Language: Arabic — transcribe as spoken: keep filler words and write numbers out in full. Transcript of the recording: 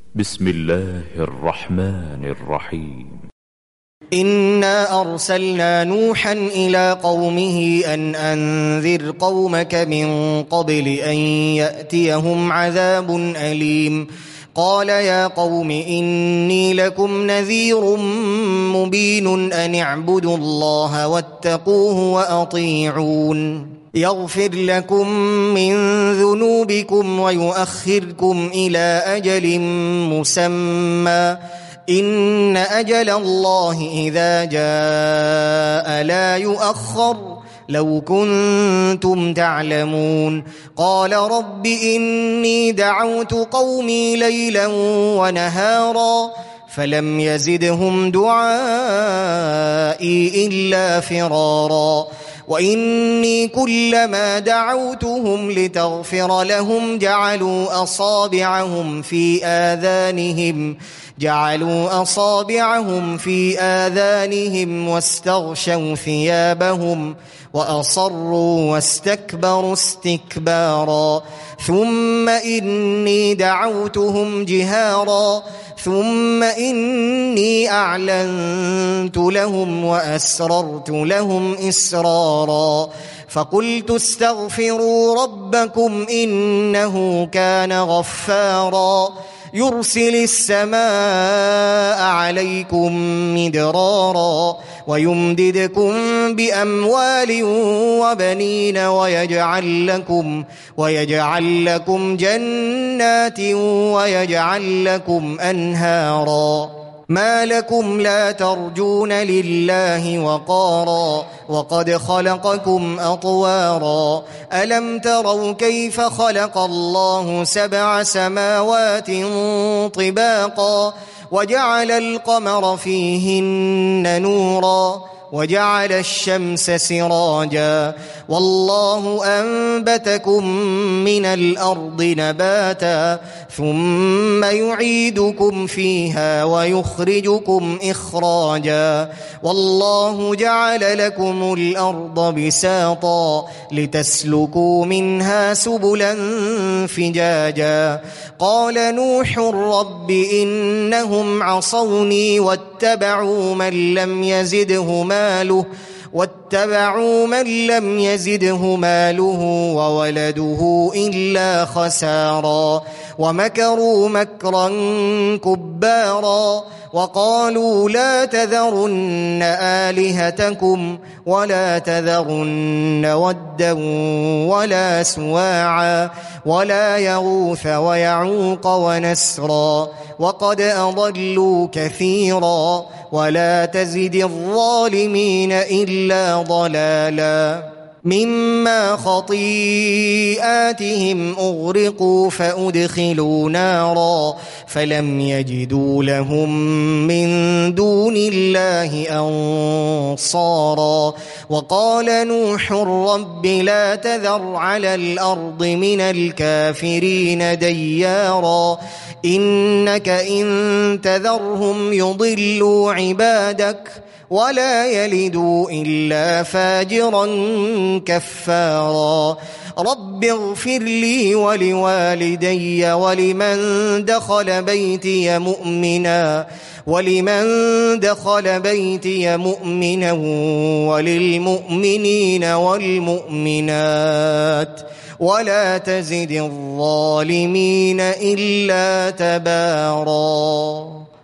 بسم الله الرحمن الرحيم. إنا أرسلنا نوحا إلى قومه أن أنذر قومك من قبل أن يأتيهم عذاب أليم. قال يا قوم إني لكم نذير مبين أن اعبدوا الله واتقوه وأطيعون يغفر لكم من ذنوبكم ويؤخركم إلى أجل مسمى إن أجل الله إذا جاء لا يؤخر لو كنتم تعلمون. قال رب إني دعوت قومي ليلا ونهارا فلم يزدهم دعائي إلا فرارا وإني كلما دعوتهم لتغفر لهم جعلوا أصابعهم في آذانهم جعلوا أصابعهم في آذانهم واستغشوا ثيابهم وأصروا واستكبروا استكبارا ثم إني دعوتهم جهارا ثم إني أعلنت لهم وأسررت لهم إسرارا فقلت استغفروا ربكم إنه كان غفارا يرسل السماء عليكم مدرارا ويمددكم بأموال وبنين ويجعل لكم ويجعل لكم جنات ويجعل لكم أنهارا ما لكم لا ترجون لله وقارا وقد خلقكم أطوارا ألم تروا كيف خلق الله سبع سماوات طباقا وجعل القمر فيهن نورا وجعل الشمس سراجا والله أنبتكم من الأرض نباتا ثم يعيدكم فيها ويخرجكم إخراجا والله جعل لكم الأرض بساطا لتسلكوا منها سبلا فجاجا قال نوح رب إنهم عصوني واتبعوا من لم يزده ماله واتبعوا من لم يزده ماله وولده إلا خسارا ومكروا مكرا كبارا وقالوا لا تذرن آلهتكم ولا تذرن ودا ولا سواعا ولا يغوث ويعوق ونسرا وقد أضلوا كثيرا ولا تزد الظالمين إلا ضلالا مما خطيئاتهم أغرقوا فأدخلوا نارا فلم يجدوا لهم من دون الله أنصارا وقال نوح رب لا تذر على الأرض من الكافرين ديارا إنك إن تذرهم يضلوا عبادك ولا يلدوا إلا فاجرا كفارا رب اغفر لي ولوالدي ولمن دخل بيتي مؤمنا ولمن دخل بيتي مؤمنا وللمؤمنين والمؤمنات ولا تزد الظالمين إلا تبارا.